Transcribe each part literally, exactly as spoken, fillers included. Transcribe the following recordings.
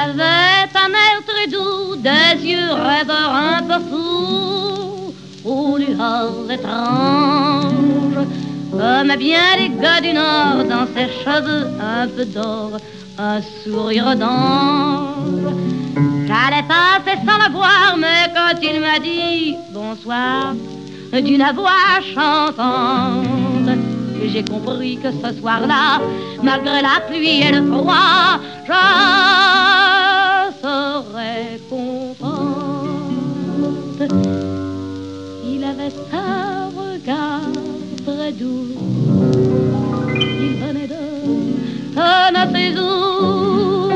avait un air très doux, des yeux rêveurs un peu fous, aux lueurs étranges, comme bien les gars du Nord, dans ses cheveux un peu d'or, un sourire d'ange. J'allais passer sans le voir, mais quand il m'a dit bonsoir, d'une voix chantante, j'ai compris que ce soir-là, malgré la pluie et le froid, je serais contente. Il avait un regard très doux, il venait de notre eaux.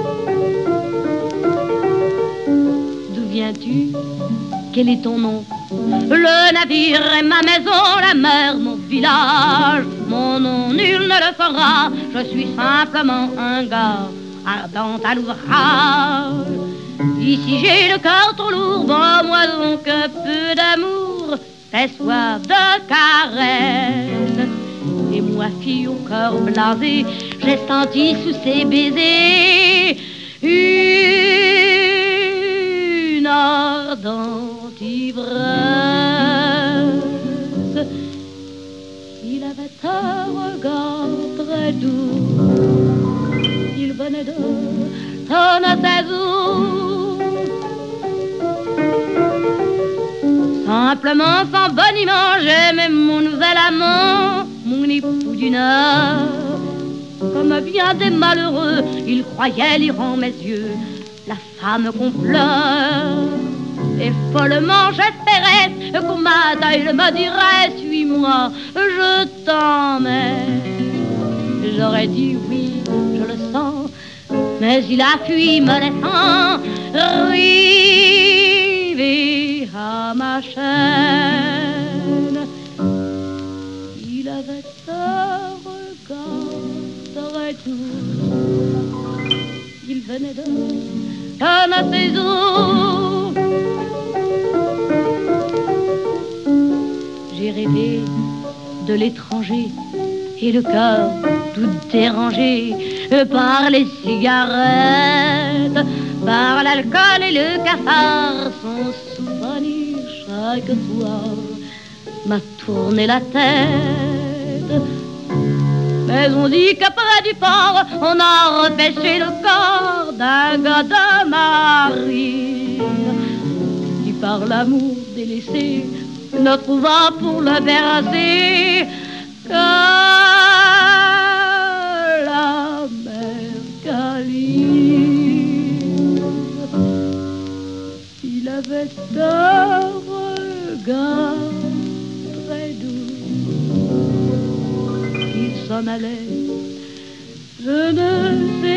D'où viens-tu? Quel est ton nom? Le navire est ma maison, la mer mon village. Mon nom nul ne le fera, je suis simplement un gars ardent à l'ouvrage. Ici j'ai le cœur trop lourd, bon moi donc un peu d'amour, fais soif de caresse. Et moi fille au cœur blasé, j'ai senti sous ses baisers une ardente ivresse. Il avait un regard très doux, il venait de notre eaux. Simplement, sans boniment, j'aimais mon nouvel amant, mon époux d'une heure. Comme bien des malheureux, il croyait lire en mes yeux la femme qu'on pleure. Et follement j'espérais qu'au matin il me dirait suis-moi, je t'emmène. J'aurais dit oui, je le sens, mais il a fui me laissant rivé à ma chaîne. Il avait un regard très doux, il venait de notre eaux. J'ai rêvé de l'étranger et le cœur tout dérangé par les cigarettes, par l'alcool et le cafard. Son souvenir chaque soir m'a tourné la tête. Mais on dit qu'après du port, on a repêché le corps d'un gars de marine qui par l'amour délaissé ne trouva pour le bercer que la mer câline. Il avait un regard très doux, il s'en allait, je ne sais